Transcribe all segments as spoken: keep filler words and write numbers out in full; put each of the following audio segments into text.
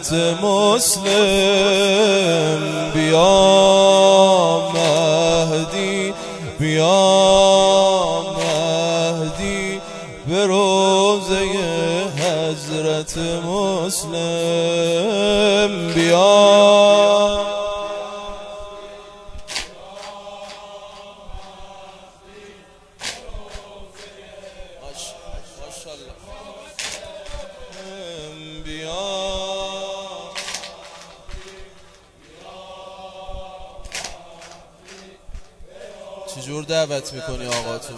حضرت مسلم. بیا مهدی بیا مهدی به روضه حضرت مسلم. بیا چجور دعوت میکنی آقاتون؟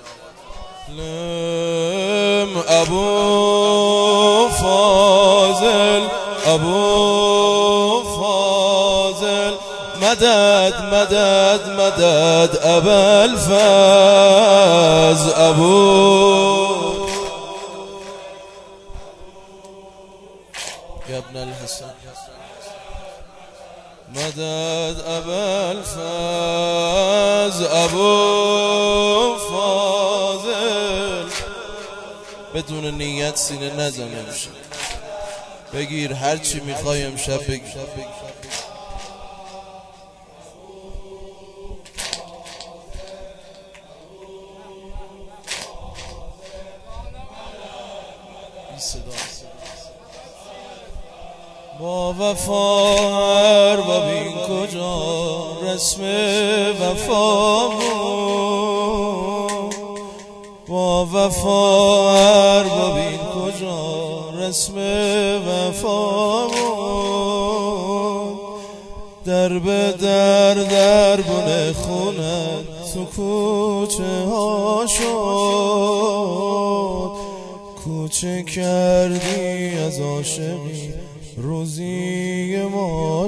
لم ابو فاضل ابو فاضل مدد مدد مدد ابا الفاز ابو يا ابن الحسن مدد ابا الفاز ابو فاضل. بدون نیت سینه نزن امشب، بگیر هر چی میخوای امشب بگیر. با وفا ارباب این کجا رسم وفامون، با وفا ارباب این کجا رسم وفامون. در به در در بن خونت تو کوچه ها شد، کوچه کردی از عاشقی روزی ما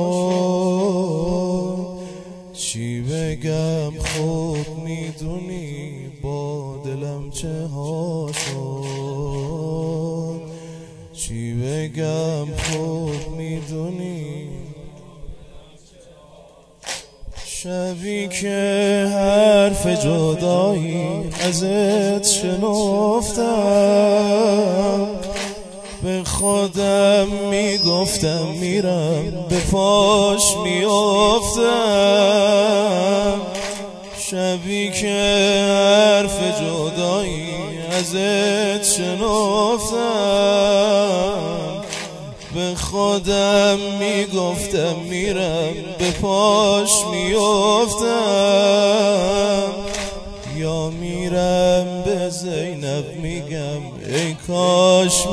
شد. چی بگم خوب میدونی با دلم چه ها شد، چی بگم خوب میدونی. شبی که حرف جدایی ازت شنفتم، به خودم میگفتم میرم به پاش میافتم. شبی که حرف جدایی ازت شنفتم، به خودم میگفتم میرم به پاش میافتم. یا میرم به زینب میگم ای کاش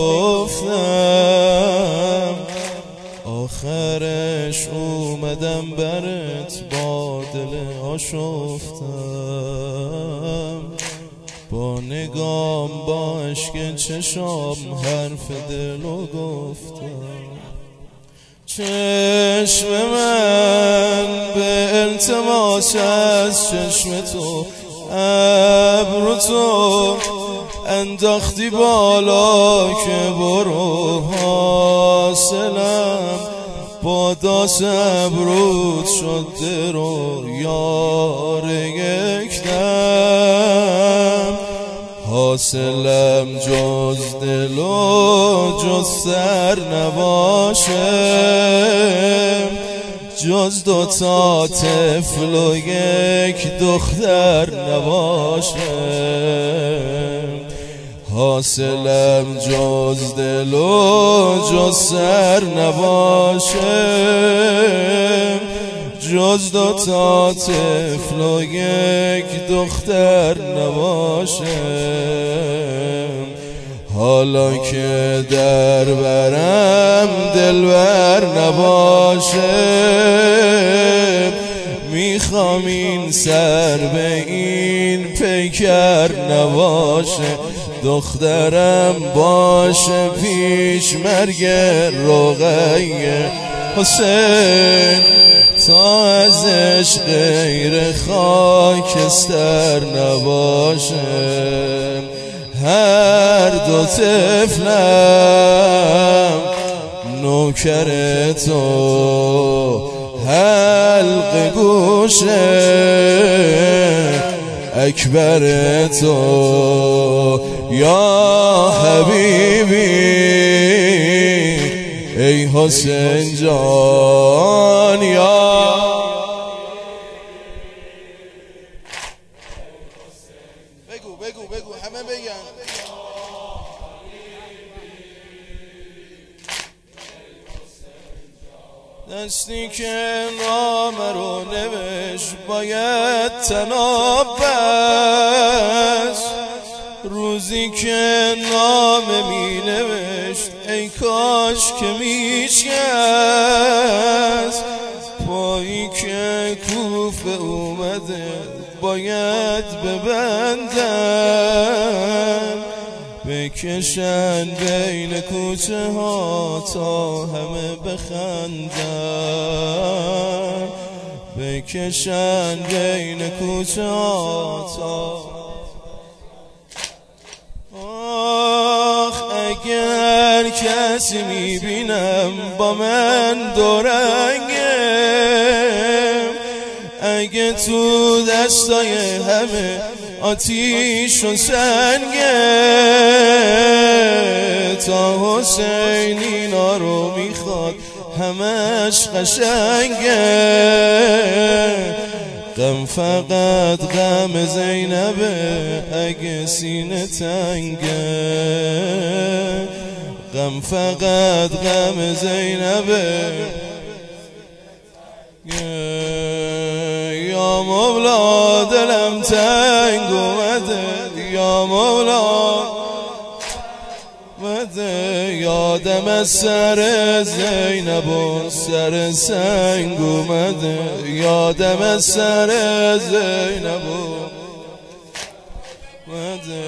میگفتم، آخرش اومدم برات با دل آشفتم. با نگام با عشق چشام حرف دلو گفتم. چشم من به التماس از چشم تو ابرو تو انداختی بالا که برو حاصلم با داس ابروت شد درو یار یک دم. حاصلم جز دل و جز سر نباشه، جز دوتا طفل و یک دختر نباشه. حاصلم جز دل و جز سر نباشه، جز دوتا طفل و یک دختر نباشه. حالا که در برم دلبر نباشه، میخوام این سر به این پیکر نباشه. دخترم باشه پیش مرگ رقیه حسین، تا ازش غیر خاکستر نباشه. هر دو طفلم نوکر تو حلق گوشه، اکبر تو یا حبیبی ای حسین جان یا بگو بگو بگو همه بگن دستی که نام رو نوشت باید تناب بست روزی که نام می نوشت ای کاش که می شکست پایی که کوفه اومده باید ببندن بکشن بین کوچه ها تا همه بخندن بکشن بین کوچه ها تا آخ اگر کسی میبینم با من دورنگم اگه تو دستای همه آتیش و سنگه تا حسین اینا رو میخواد همش قشنگه غم فقط غم زینبه اگه سینه تنگه غم فقط غم زینبه یا مولا دلم تنگ اومده یا مولا اومده یادم از سر زینب و سر سنگ اومده یادم از سر زینب اومده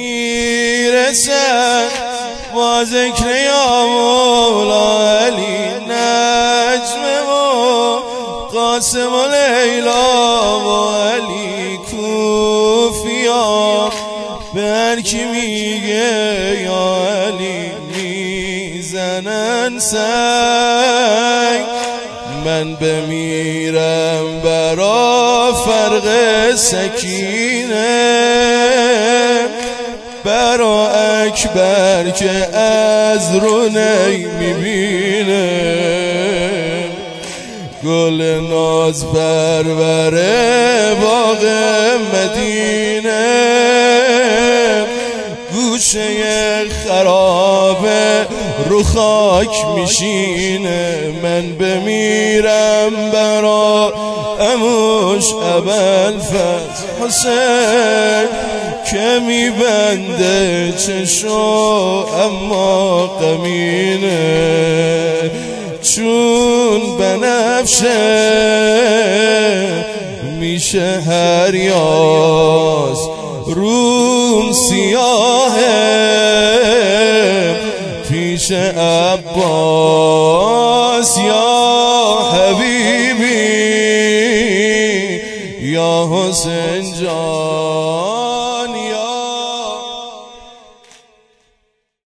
میرسن با ذکر یا مولا علی نجم و قاسم و لیلا و علی کوفیا به هر کی میگه یا علی میزنن سنگ من بمیرم برا فرق سکینه برا اکبر که از رو نمیبینه گل ناز پروره باغ مدینه گوشه خرابه رو خاک میشینه من بمیرم برا اموش ابوالفضل حسین که میبنده چشو اما غمینه چون بنفشه میشه هر یاس روم سیاهه پیش عباس